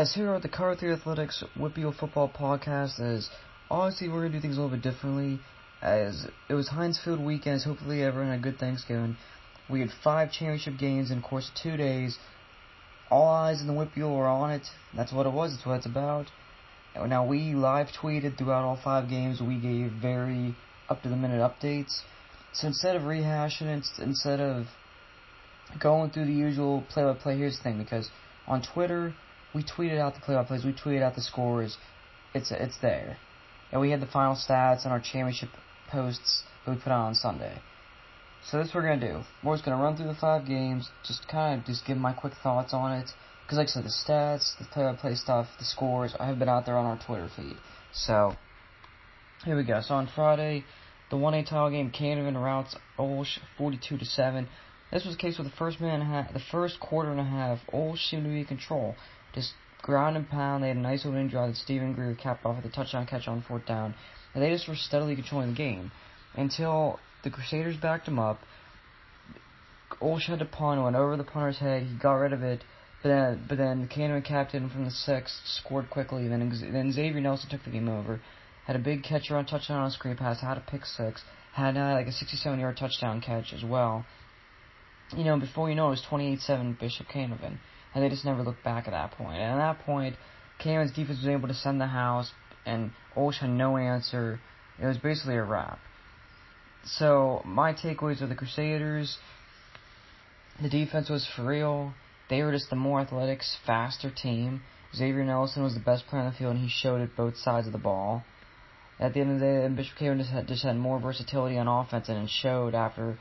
As here at the Car 3 Athletics Whitfield Football Podcast, as obviously we're going to do things a little bit differently, as it was Heinz Field weekend, as hopefully everyone had a good Thanksgiving. We had 5 championship games in the course of 2 days. All eyes in the Whitfield were on it. That's what it was. That's what it's about. Now, we live tweeted throughout all 5 games. We gave very up-to-the-minute updates. So instead of rehashing it, instead of going through the usual play-by-play, here's the thing, because on Twitter, we tweeted out the play-by-plays, we tweeted out the scores, it's there. And we had the final stats and our championship posts that we put out on Sunday. So that's what we're going to do. We're just going to run through the 5 games, just give my quick thoughts on it. Because like I said, the stats, the play-by-play stuff, the scores, I have been out there on our Twitter feed. So, here we go. So on Friday, the 1A title game, Canevin routs Olsh 42-7. This was the case with the first quarter and a half. Olsh seemed to be in control. Just ground and pound. They had a nice opening drive that Steven Greer capped off with a touchdown catch on 4th down. And they just were steadily controlling the game until the Crusaders backed him up. Olsh had to punt, went over the punter's head. He got rid of it. But then the Canevin captain from the 6 scored quickly. Then Xavier Nelson took the game over. Had a big catch-around touchdown on a screen pass. Had a pick 6. Had like a 67-yard touchdown catch as well. Before you know it was 28-7 Bishop Canevin. And they just never looked back at that point. And at that point, Canevin's defense was able to send the house, and Olsh had no answer. It was basically a wrap. So, my takeaways are the Crusaders. The defense was for real. They were just the more athletic, faster team. Xavier Nelson was the best player on the field, and he showed it both sides of the ball. At the end of the day, Bishop Canevin just had more versatility on offense, and it showed after,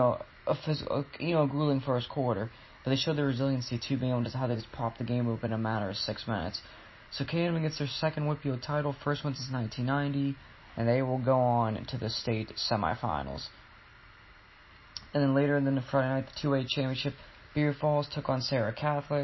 a grueling first quarter. But they showed their resiliency too, being able to how they just popped the game open in a matter of 6 minutes. So Canevin gets their second Whitfield title, first one since 1990, and they will go on to the state semifinals. And then later in the Friday night, the 2A championship, Beaver Falls took on Sarah Catholic,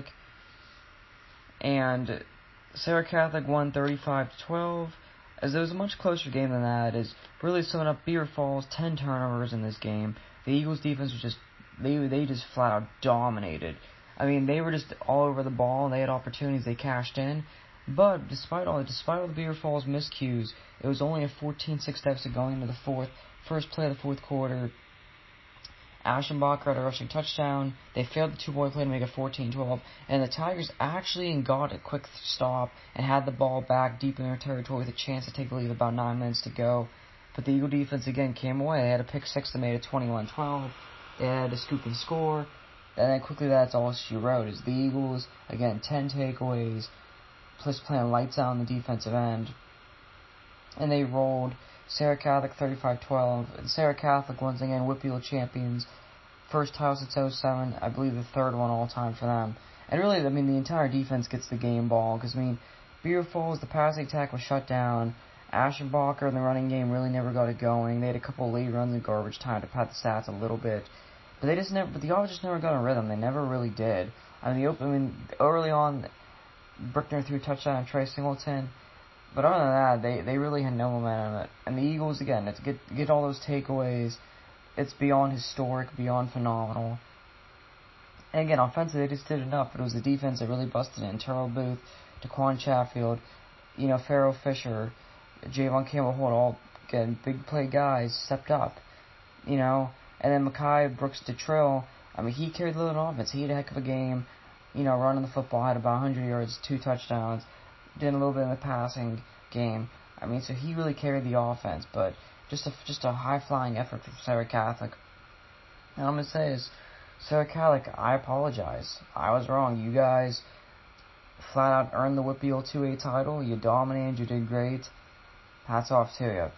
and Sarah Catholic won 35-12. As it was a much closer game than that, is really summing up Beaver Falls, 10 turnovers in this game. The Eagles' defense was just They just flat out dominated. I mean, they were just all over the ball, and they had opportunities, they cashed in. But despite all the Beaver Falls miscues, it was only a 14-6 deficit going into the first play of the fourth quarter. Aschenbacher had a rushing touchdown. They failed the 2-point play to make it 14-12. And the Tigers actually got a quick stop and had the ball back deep in their territory with a chance to take the lead with about 9 minutes to go. But the Eagle defense again came away. They had a pick 6 that made it 21-12. They had to scoop and score. And then quickly that's all she wrote. Is the Eagles, again, 10 takeaways, plus playing lights out on the defensive end. And they rolled Sarah Catholic 35-12. And Sarah Catholic, once again, Whitfield champions. First title since 07. I believe the third one all time for them. And really, the entire defense gets the game ball. Because, Beaver Falls, the passing attack was shut down. Aschenbacher in the running game really never got it going. They had a couple of late runs in garbage time to pad the stats a little bit. But the offense just never got a rhythm. They never really did. Early on, Brickner threw a touchdown to Trey Singleton. But other than that, they really had no momentum. And the Eagles, again, to get all those takeaways, it's beyond historic, beyond phenomenal. And again, offensively, they just did enough. But it was the defense that really busted in. Terrell Booth, Daquan Chatfield, Pharaoh Fisher, Javon Campbell-Holt, all, again, big play guys, stepped up. And then Mekhi Brooks-Detrill, he carried the load on offense. He had a heck of a game, running the football, had about 100 yards, 2 touchdowns, did a little bit in the passing game. So he really carried the offense, but just a high-flying effort from Sarah Catholic. And I'm going to say is, Sarah Catholic, I apologize. I was wrong. You guys flat out earned the Whitfield 2A title. You dominated. You did great. Hats off to you.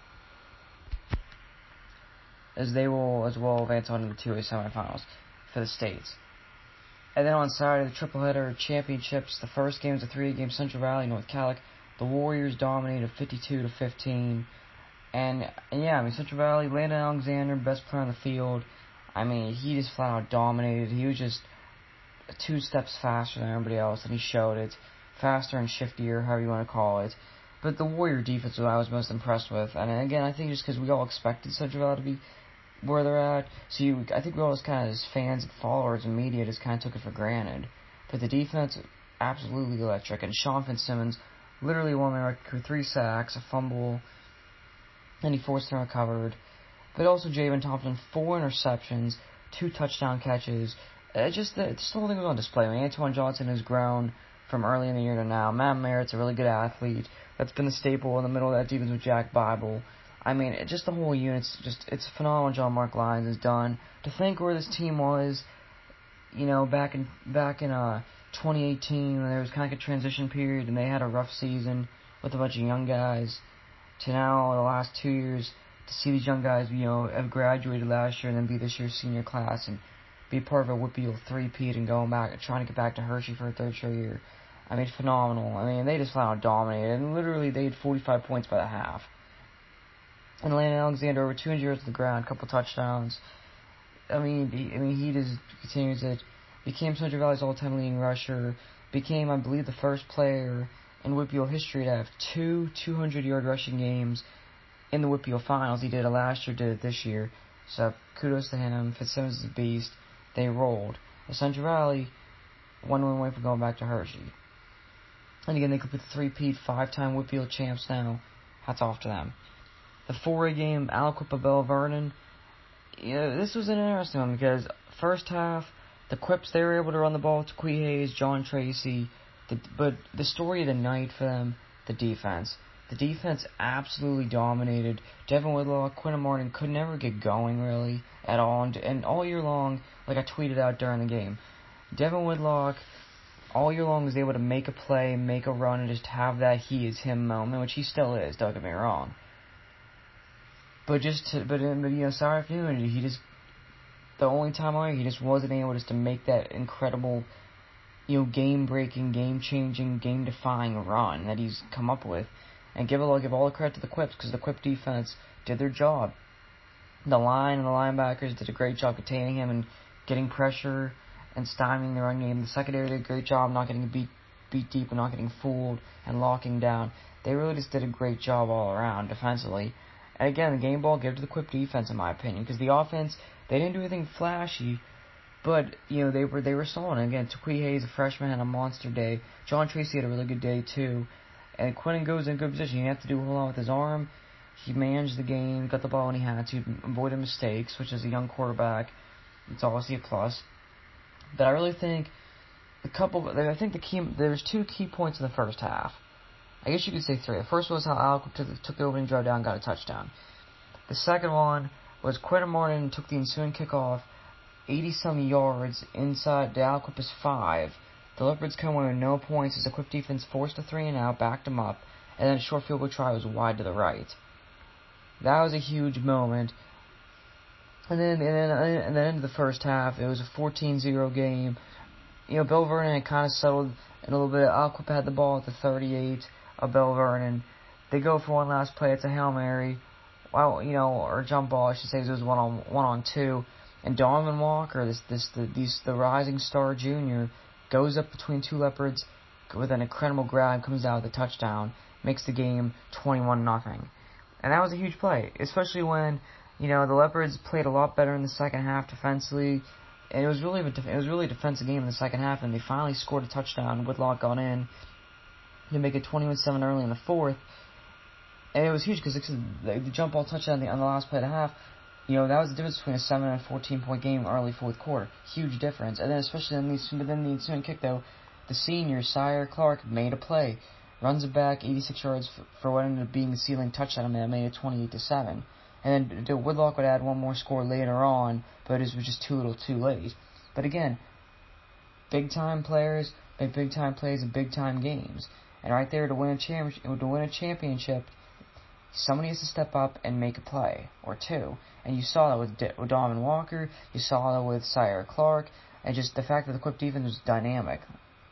As they will as well advance on to the 2A semifinals for the states. And then on Saturday, the triple-header championships. The first game was a 3A game, Central Valley, North Catholic. The Warriors dominated 52-15. And Central Valley, Landon Alexander, best player on the field. He just flat out dominated. He was just 2 steps faster than everybody else, and he showed it. Faster and shiftier, however you want to call it. But the Warrior defense was what I was most impressed with. And again, I think just because we all expected Central Valley to be where they're at, I think we all just kind of, as fans and followers and media, just kind of took it for granted. But the defense absolutely electric. And Sean Fitzsimmons literally won the record with 3 sacks, a fumble, and he forced and recovered. But also Javen Thompson, 4 interceptions, 2 touchdown catches. Just the whole thing was on display. I mean, Antoine Johnson has grown from early in the year to now. Matt Merritt's a really good athlete. That's been the staple in the middle of that defense with Jack Bible. I mean, just the whole unit's it's phenomenal. John Mark Lyons has done. To think where this team was, back in 2018 when there was kind of like a transition period and they had a rough season with a bunch of young guys, to now the last 2 years to see these young guys, have graduated last year and then be this year's senior class and be part of a WPIAL three-peat and going back and trying to get back to Hershey for a 3rd straight year. I mean, phenomenal. I mean, they just flat out dominated, and literally they had 45 points by the half. And Landon Alexander over 200 yards on the ground, a couple touchdowns. He just continues it. Became Central Valley's all-time leading rusher. Became, I believe, the first player in WPIAL history to have 2 200-yard rushing games in the WPIAL finals. He did it last year, did it this year. So kudos to him. Fitzsimmons is a beast. They rolled. The Central Valley, 1 win away from going back to Hershey. And again, they complete the three-peat, 5-time WPIAL champs now. Hats off to them. The 4A game, Aliquippa Bell Vernon. This was an interesting one because first half, the Quips, they were able to run the ball to Quee Hayes, John Tracy. But the story of the night for them, the defense. The defense absolutely dominated. Devin Whitlock, Quinton Martin could never get going really at all. And all year long, like I tweeted out during the game, Devin Whitlock all year long was able to make a play, make a run, and just have that he is him moment, which he still is, don't get me wrong. But Saturday afternoon, he just, the only time all year, he just wasn't able just to make that incredible, game-breaking, game-changing, game-defying run that he's come up with. And give all the credit to the Quips, because the Quip defense did their job. The line and the linebackers did a great job containing him and getting pressure and stymieing the run game. The secondary did a great job not getting beat deep and not getting fooled and locking down. They really just did a great job all around defensively. And again, the game ball gave to the Quip defense, in my opinion, because the offense, they didn't do anything flashy, but they were solid. And again, Quee Hayes, a freshman, had a monster day. John Tracy had a really good day too. And Quinton goes in good position. He didn't have to do a whole lot with his arm. He managed the game, got the ball when he had to, avoided mistakes, which is a young quarterback. It's obviously a plus. But I really think there was 2 key points in the first half. I guess you could say 3. The first was how Aliquippa took the opening drive down and got a touchdown. The second one was Quinton Martin took the ensuing kickoff 80-some yards inside the Aliquippa's 5. The Leopards come away with no points as the Quip defense forced a 3-and-out, backed them up, and then a short field goal try was wide to the right. That was a huge moment. And then into the first half, it was a 14-0 game. Bell Vernon had kind of settled in a little bit. Aliquippa had the ball at the 38 of Bell Vernon. They go for one last play. It's a Hail Mary. Or jump ball, I should say. It was 1-on-2. And Donovan Walker, the rising star junior, goes up between 2 Leopards with an incredible grab, comes out with a touchdown, makes the game 21-0. And that was a huge play, especially when, the Leopards played a lot better in the second half defensively. And it was really a defensive game in the second half, and they finally scored a touchdown. Whitlock got in to make it 21-7 early in the fourth. And it was huge because the jump ball touchdown on the last play of the half, that was the difference between a 7 and 14-point game early fourth quarter. Huge difference. And then especially in the ensuing kick, though, the senior, Sire Clark, made a play. Runs it back 86 yards for what ended up being the ceiling touchdown that made it 28-7. And then Whitlock would add one more score later on, but it was just too little too late. But again, big-time players make big-time plays in big-time games. And right there, to win a championship, somebody has to step up and make a play, or 2. And you saw that with Donovan Walker, you saw that with Sire Clark, and just the fact that the Quip defense was dynamic.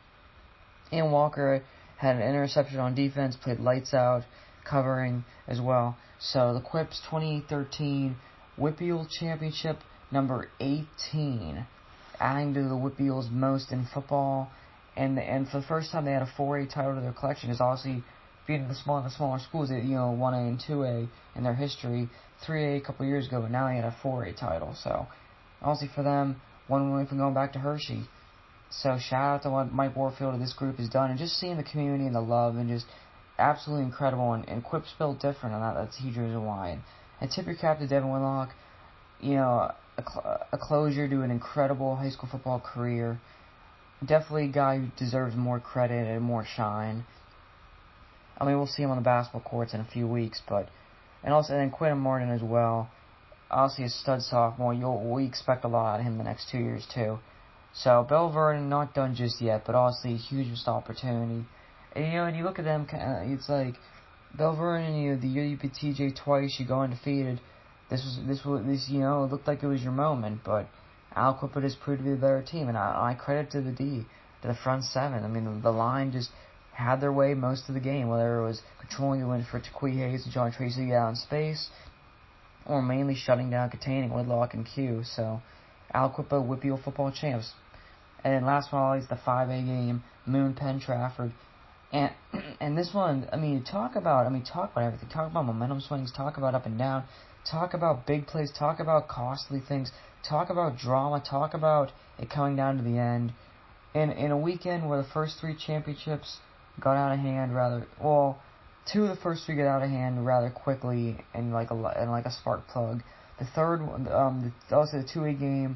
And Walker had an interception on defense, played lights out, covering as well. So the Quips 28-13 WPIAL Championship number 18, adding to the WPIAL's most in football. And for the first time, they had a 4A title to their collection. Is obviously beating the smaller schools, 1A and 2A in their history. 3A a couple years ago, but now they had a 4A title. So, obviously for them, 1 win from going back to Hershey. So shout out to what Mike Warfield and this group has done, and just seeing the community and the love, and just absolutely incredible. And Quip's built different, and that's a huge reason why. And tip your cap to Devin Whitlock. You know, a closure to an incredible high school football career. Definitely a guy who deserves more credit and more shine. I mean, we'll see him on the basketball courts in a few weeks, and then Quinton Martin as well. Obviously a stud sophomore. We expect a lot out of him the next 2 years too. So Belle Vernon not done just yet, but obviously a huge missed opportunity. And when you look at them, it's like Belle Vernon. The year you beat TJ twice, you go undefeated. This it looked like it was your moment, but Aliquippa has proved to be the better team, and I credit to the front seven. I mean, the line just had their way most of the game, whether it was controlling the wind for Takui Hayes and John Tracy to get out in space, or mainly shutting down, containing Whitlock and Q. So, Aliquippa, WPIAL football champs. And then last one, always the 5A game, Moon Penn Trafford. And this one, talk about everything. Talk about momentum swings. Talk about up and down. Talk about big plays. Talk about costly things. Talk about drama. Talk about it coming down to the end. In a weekend where the first three championships got out of hand two of the first three got out of hand rather quickly and like a spark plug. The third one, also the 2A game,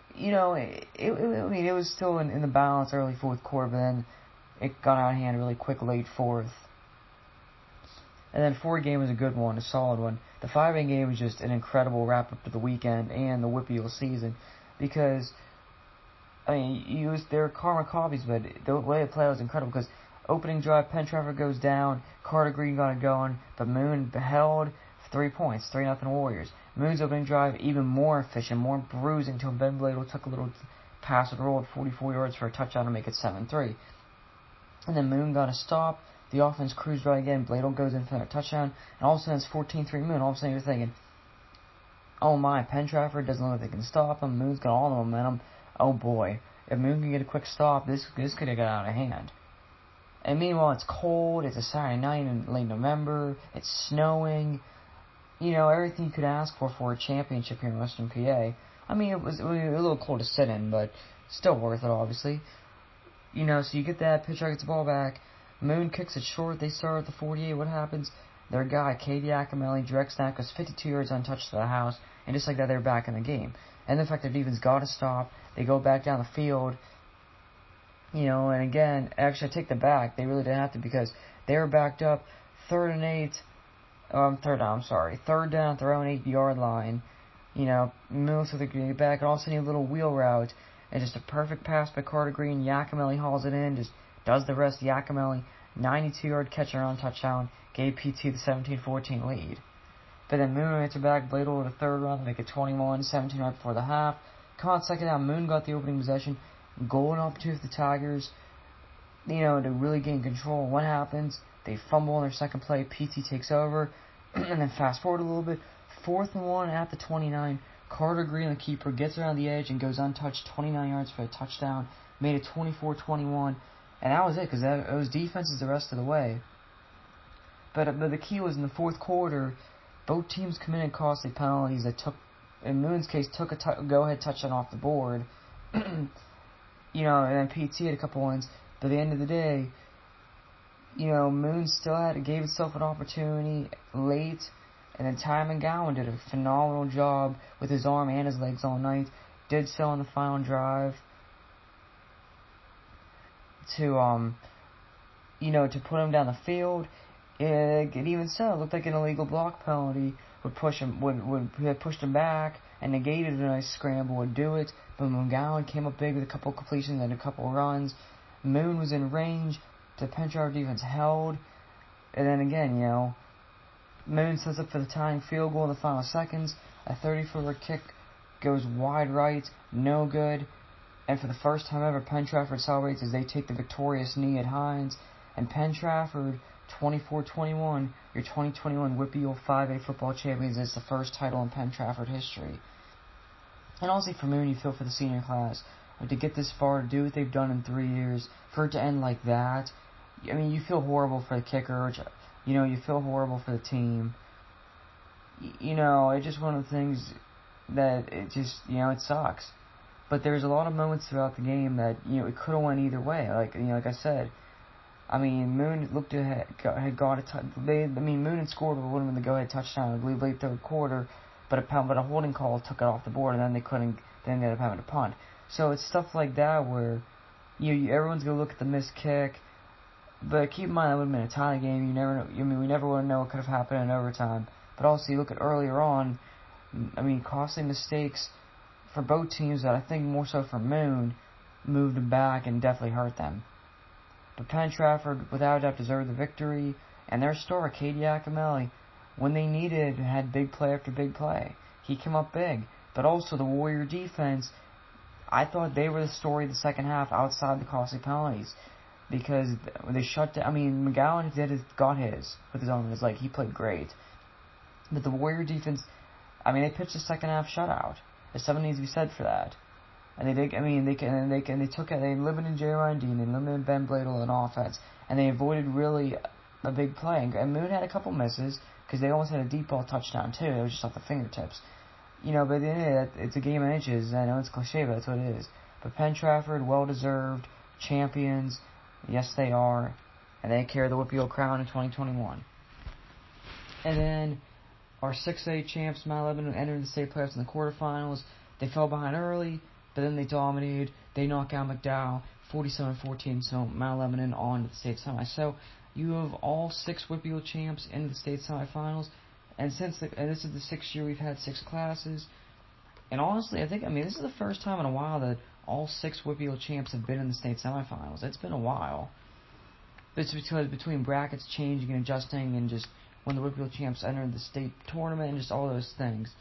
it was still in the balance early fourth quarter, but then it got out of hand really quick late fourth. And then 4A game was a good one, a solid one. The 5A game was just an incredible wrap up to the weekend and the WPIAL season, because there were karma copies, but the way it played was incredible. Because opening drive, Penn Trafford goes down, Carter Green got it going, but Moon held 3 points, 3-0 Warriors. Moon's opening drive even more efficient, more bruising, until Ben Bladel took a little pass and rolled 44 yards for a touchdown to make it 7-3. And then Moon got a stop. The offense cruised right again. Bladel goes in for a touchdown, and all of a sudden it's 14-3 Moon. All of a sudden you're thinking, oh my, Penn Trafford doesn't look like they can stop him. Moon's got all the momentum. Oh boy, if Moon can get a quick stop, this could have got out of hand. And meanwhile, it's cold. It's a Saturday night in late November. It's snowing. Everything you could ask for a championship here in Western PA. It was a little cold to sit in, but still worth it, obviously. So you get that. Pitcher gets the ball back. Moon kicks it short. They start at the 48. What happens? Their guy, K.D. Akamelli, direct snap, goes 52 yards untouched to the house, and just like that, they're back in the game. And the fact that defense got to stop. They go back down the field. And again, actually I take that back. They really didn't have to, because they were backed up. Third down at their own 8-yard line. Moon so they could get back, and all of a sudden a little wheel route, and just a perfect pass by Carter Green. Yakimelli hauls it in, just does the rest. Yakimelli, 92-yard catch around touchdown, gave PT the 17-14 lead. But then Moon answered back, Bladel with a third run to make it 21-17 right before the half. Come on, second down, Moon got the opening possession. Golden opportunity for the Tigers, to really gain control. What happens? They fumble on their second play. PT takes over, and then fast forward a little bit. 4th and 1 at the 29. Carter Green, the keeper, gets around the edge and goes untouched, 29 yards for a touchdown. Made it 24-21, and that was it, because it was defenses the rest of the way. But the key was in the fourth quarter, both teams committed costly penalties that took, in Moon's case, took a go-ahead touchdown off the board. And then PT had a couple wins. But at the end of the day, Moon still gave itself an opportunity late, and then Ty McGowan did a phenomenal job with his arm and his legs all night. Did so on the final drive to put him down the field. It even so looked like an illegal block penalty would push him, would have pushed him back and negated a nice scramble, would do it. But McGowan came up big with a couple completions and a couple runs. Moon was in range. The Penn Trafford defense held. And then again, Moon sets up for the tying field goal in the final seconds. A 30-footer kick goes wide right, no good. And for the first time ever, Penn Trafford celebrates as they take the victorious knee at Hines. And Penn Trafford, 24-21, your 2021 WPIAL 5A football champions. It's the first title in Penn Trafford history. And honestly, for Moon, you feel for the senior class. To get this far, to do what they've done in 3 years, for it to end like that, you feel horrible for the kicker, you feel horrible for the team. It's just one of the things that it just, it sucks. But there's a lot of moments throughout the game that, it could have went either way. Like I said, Moon looked to had got Moon had scored with would have been the go-ahead touchdown, I believe, late third quarter, but a holding call took it off the board, and then they ended up having to punt. So it's stuff like that where, everyone's gonna look at the missed kick, but keep in mind that would have been a tie game. You never know. We never would know what could have happened in overtime. But also, you look at earlier on. Costly mistakes for both teams that I think more so for Moon moved them back and definitely hurt them. But Penn Trafford, without a doubt, deserved the victory. And their star, Cade Yakimelli, when they needed, had big play after big play. He came up big. But also the Warrior defense, I thought they were the story of the second half outside the costly penalties. Because they shut down. McGowan got his with his own. He played great. But the Warrior defense, they pitched a second half shutout. There's something needs to be said for that. And they did. They took it. They limited J. Ryan Dean. They limited Ben Bladel on offense, and they avoided really a big play. And Moon had a couple misses because they almost had a deep ball touchdown too. It was just off the fingertips. But at the end of it, it's a game of inches. I know it's cliche, but that's what it is. But Penn Trafford, well deserved champions. Yes, they are, and they carry the WPIAL crown in 2021. And then our 6A champs, Mount Lebanon, entered the state playoffs in the quarterfinals. They fell behind early, but then they dominated. They knocked out McDowell 47-14, so Mount Lebanon on to the state semis. So you have all 6 WPIAL champs in the state semifinals, and this is the 6th year we've had 6 classes. And honestly, this is the first time in a while that all 6 WPIAL champs have been in the state semifinals. It's been a while. It's because between brackets changing and adjusting and just when the WPIAL champs entered the state tournament and just all those things.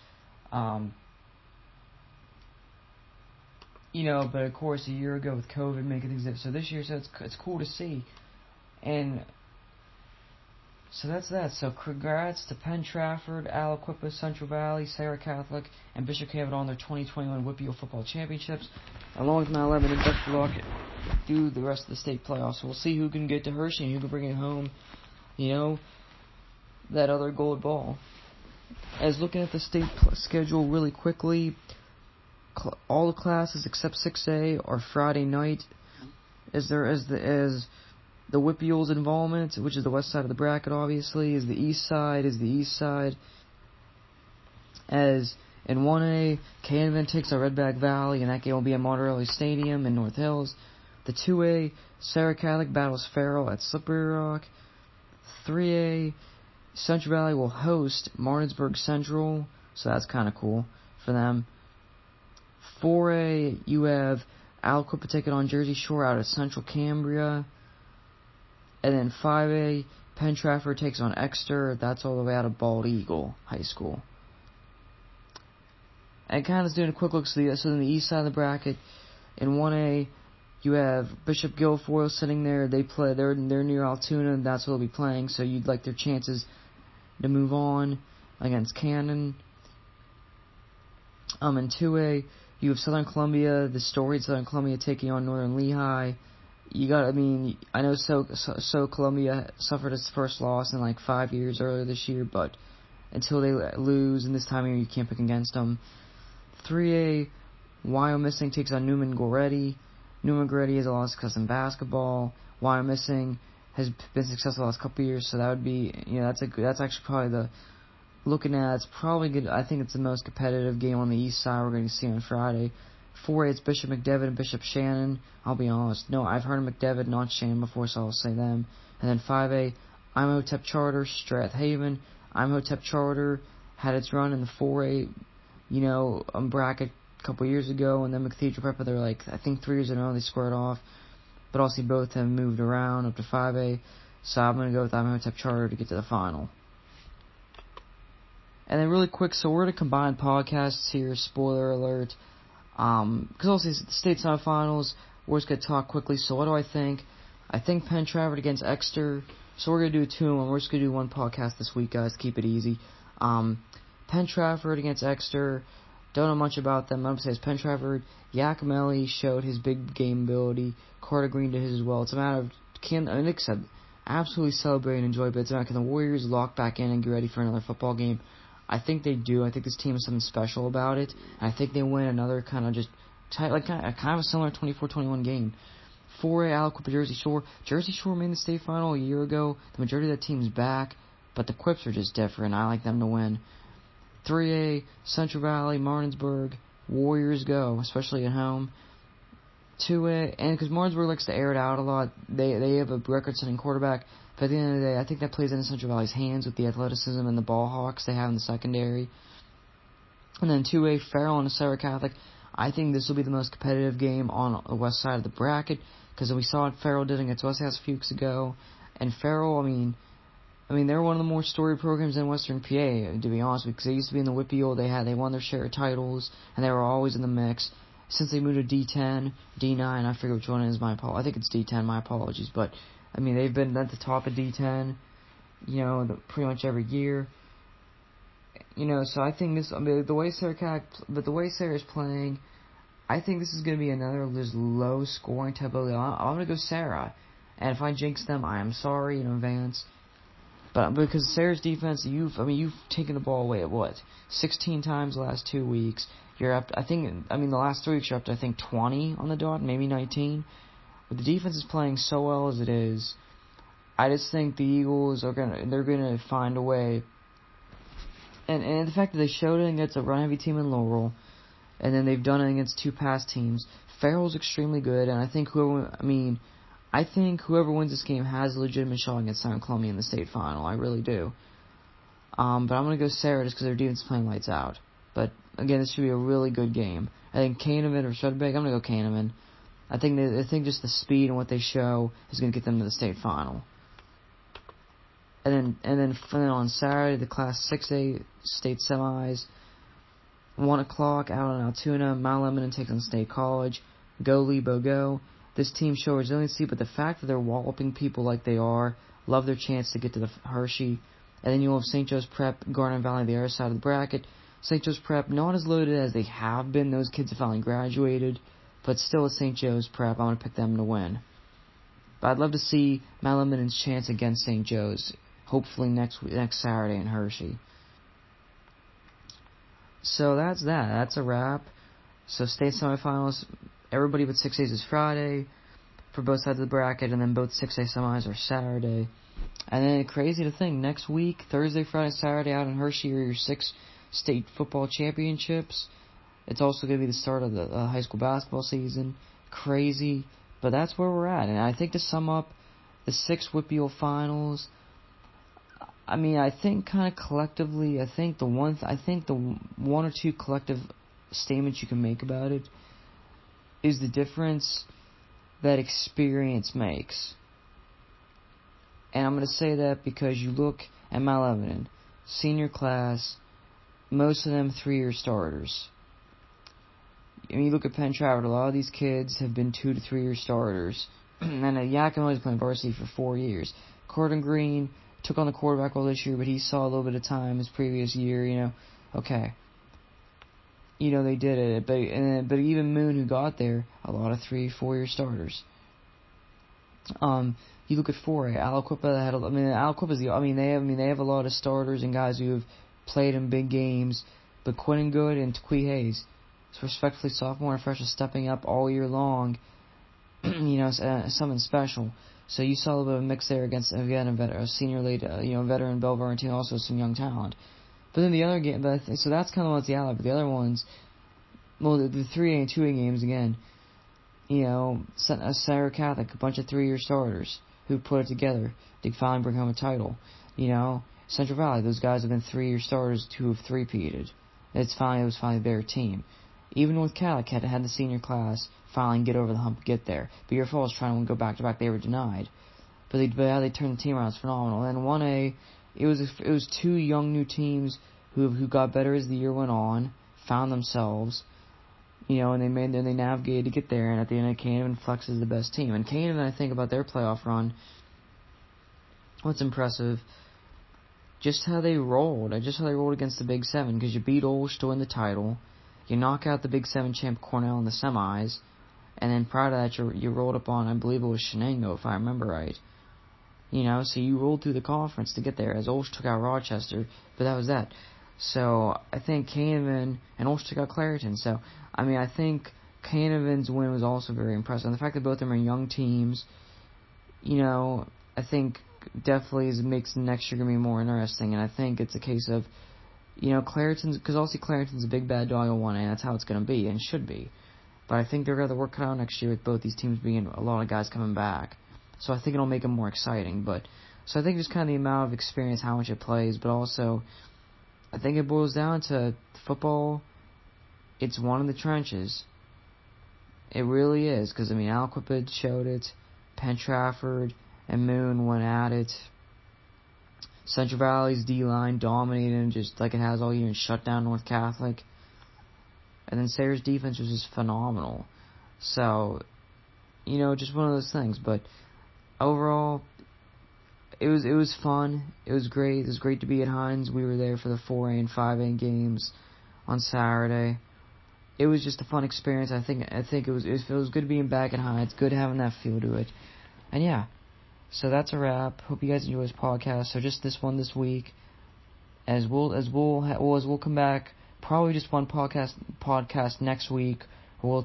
But of course a year ago with COVID making things different. So this year, it's cool to see. And so that's that. So congrats to Penn Trafford, Aliquippa, Central Valley, Sarah Catholic, and Bishop Cavett on their 2021 WPIAL football championships. Along with Mount Lebanon, best of luck through the rest of the state playoffs. So we'll see who can get to Hershey and who can bring it home. That other gold ball. As looking at the state schedule really quickly, all the classes except 6A are Friday night. As the WPIAL's involvement, which is the west side of the bracket, obviously, is the east side. As in 1A, Canvan takes on Redback Valley, and that game will be at Monterey Stadium in North Hills. The 2A, Sarah Catholic battles Farrell at Slippery Rock. 3A, Central Valley will host Martinsburg Central, so that's kind of cool for them. 4A, you have Aliquippa taking on Jersey Shore out of Central Cambria. And then 5A, Penn Trafford takes on Exeter. That's all the way out of Bald Eagle High School. And kind of doing a quick look, so in the east side of the bracket, in 1A, you have Bishop Guilfoyle sitting there. They're near Altoona, and that's where they'll be playing. So you'd like their chances to move on against Cannon. In 2A, you have Southern Columbia, the storied Southern Columbia taking on Northern Lehigh. I know so Columbia suffered its first loss in 5 years earlier this year, but until they lose, and this time of year you can't pick against them. 3A, Wyomissing takes on Newman Goretti. Newman Goretti has a lot of success in basketball. Wyomissing has been successful the last couple of years, so that would be, that's actually probably it's probably good. I think it's the most competitive game on the east side we're going to see on Friday. 4A, it's Bishop McDevitt and Bishop Shannon. I'll be honest, no, I've heard of McDevitt, not Shannon before, so I'll say them. And then 5A, Imhotep Charter, Strathaven. Imhotep Charter had its run in the 4A, bracket a couple years ago, and then Cathedral Prep, they're I think 3 years in a row they squared off. But also both have moved around up to 5A, so I'm going to go with Imhotep Charter to get to the final. And then really quick, so we're going to combine podcasts here, spoiler alert, because also the state semifinals, we're just going to talk quickly. So what do I think? I think Penn Trafford against Exeter, so we're going to do 2, and we're just going to do 1 podcast this week, guys, keep it easy. Penn Trafford against Exeter, don't know much about them. I'm going to say it's Penn Trafford. Yakimelli showed his big game ability. Carter Green did his as well. It's a matter of, Nick said, absolutely celebrate and enjoy, but it's a matter of can the Warriors lock back in and get ready for another football game? I think they do. I think this team has something special about it. I think they win another kind of just like kind of a similar 24-21 game. 4A, Aliquippa, Jersey Shore. Jersey Shore made the state final a year ago. The majority of that team's back, but the Quips are just different. I like them to win. 3A, Central Valley, Martinsburg. Warriors go, especially at home. 2A, and because Martinsburg likes to air it out a lot, they have a record-setting quarterback. But at the end of the day, I think that plays into Central Valley's hands with the athleticism and the ball hawks they have in the secondary. And then 2A, Farrell and Sarah Catholic. I think this will be the most competitive game on the west side of the bracket, because we saw what Farrell did against Westinghouse a few weeks ago. And Farrell, I mean, they're one of the more storied programs in Western PA, to be honest with you, because they used to be in the WPIAL. They won their share of titles, and they were always in the mix. Since they moved to D10, D9, I forget which one it is, I think it's D10, my apologies, but, they've been at the top of D10, pretty much every year. So I think this, the way Sarah is playing, I think this is going to be another just low-scoring type of. I'm going to go Sarah, and if I jinx them, I am sorry in advance. But because Sarah's defense, you've taken the ball away at 16 times the last 2 weeks. You're up. The last 3 weeks you're up to 20 on the dot, maybe 19. But the defense is playing so well as it is. I just think the Eagles they're gonna find a way. And the fact that they showed it against a run-heavy team in Laurel, and then they've done it against 2 past teams. Farrell's extremely good, and I think whoever wins this game has a legitimate shot against Southern Columbia in the state final. I really do. But I'm going to go Sarah just because their defense is playing lights out. But, again, this should be a really good game. I think Kahneman or Sudbury, I'm going to go Kahneman. I think just the speed and what they show is going to get them to the state final. And then on Saturday, the Class 6A state semis, 1 o'clock out in Altoona, Mount Lebanon takes on State College. Go Lebo, go. This team show resiliency, but the fact that they're walloping people like they are, love their chance to get to the Hershey. And then you'll have St. Joe's Prep, Garden Valley, the other side of the bracket. St. Joe's Prep, not as loaded as they have been. Those kids have finally graduated. But still at St. Joe's Prep, I'm going to pick them to win. But I'd love to see Mount Lebanon's chance against St. Joe's, hopefully next Saturday in Hershey. So that's that. That's a wrap. So state semifinals, everybody but 6A's is Friday for both sides of the bracket, and then both 6A semis are Saturday. And then crazy to think, next week, Thursday, Friday, Saturday out in Hershey are your 6 state football championships. It's also going to be the start of the high school basketball season. Crazy, but that's where we're at. And I think to sum up the 6 WPIAL finals, I think kind of collectively, I think the one or two collective statements you can make about it is the difference that experience makes. And I'm going to say that because you look at Mount Lebanon, senior class, most of them 3-year starters. You look at Penn Trafford, a lot of these kids have been 2 to 3 year starters. And Yakima is playing varsity for 4 years. Corden Green took on the quarterback role this year, but he saw a little bit of time his previous year, Okay. They did it. But even Moon, who got there, a lot of 3-4 year starters. You look at 4A, Aliquippa they have a lot of starters and guys who have played in big games, but Quentin Good and Taqui Hayes, respectively sophomore and freshman, stepping up all year long, something special. So you saw a little bit of a mix there against, again, a senior late, veteran Belvoir team, also some young talent. But then the other game, so that's kind of what's the outlier. But the other ones, the 3A and 2A games, again, Sarah Catholic, a bunch of 3-year starters who put it together to finally bring home a title. Central Valley, those guys have been 3-year starters who have three-peated. It was finally their team. Even North Catholic had the senior class finally get over the hump, get there. Beaver Falls trying to go back-to-back, they were denied. But how they turned the team around is phenomenal. And 1A, it was 2 young new teams who got better as the year went on, found themselves, and they navigated to get there. And at the end, Kahneman flexes the best team. And Kahneman, I think about their playoff run, what's impressive, just how they rolled against the Big 7, because you beat Olsh to win the title, you knock out the Big 7 champ Cornell in the semis, and then prior to that you rolled up on, I believe it was Shenango, if I remember right. So you rolled through the conference to get there, as Olsh took out Rochester, but that was that. So I think Kahneman and Olsh took out Clairton. So I think Canavan's win was also very impressive. And the fact that both of them are young teams, I think definitely makes next year going to be more interesting. And I think it's a case of, Clareton's, because obviously Clareton's a big bad dog on 1A, and that's how it's going to be, and should be. But I think they're going to work it out next year with both these teams being a lot of guys coming back. So I think it'll make them more exciting. So I think just kind of the amount of experience, how much it plays, but also I think it boils down to football. It's one of the trenches. It really is, because, Aliquippa showed it, Penn Trafford and Moon went at it. Central Valley's D-line dominated just like it has all year and shut down North Catholic. And then Sayre's defense was just phenomenal. So, just one of those things. But overall, it was fun. It was great. It was great to be at Heinz. We were there for the 4A and 5A games on Saturday. It was just a fun experience. I think it was good being back at Heinz. Good having that feel to it. And yeah, so that's a wrap. Hope you guys enjoy this podcast. So just this one this week, as we'll come back. Probably just one podcast next week. We'll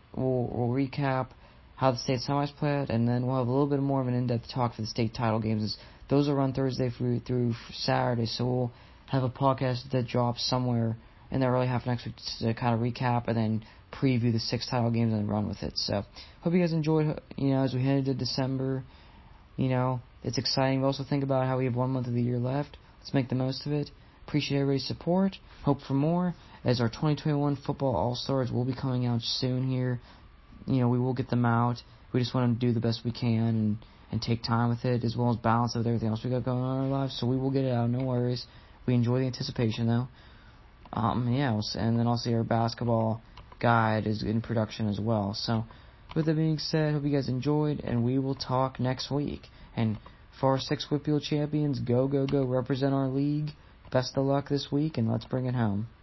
recap how the state semis played, and then we'll have a little bit more of an in-depth talk for the state title games. Those will run Thursday through Saturday, so we'll have a podcast that drops somewhere in the early half of next week to kind of recap and then preview the 6 title games and run with it. So hope you guys enjoyed. As we head into December, it's exciting. We also think about how we have 1 month of the year left. Let's make the most of it. Appreciate everybody's support. Hope for more, as our 2021 Football All-Stars will be coming out soon here. We will get them out. We just want to do the best we can and take time with it, as well as balance it with everything else we got going on in our lives. So we will get it out, no worries. We enjoy the anticipation, though. And then also our basketball guide is in production as well. So with that being said, hope you guys enjoyed, and we will talk next week. And for our 6 Whitfield champions, go, represent our league. Best of luck this week, and let's bring it home.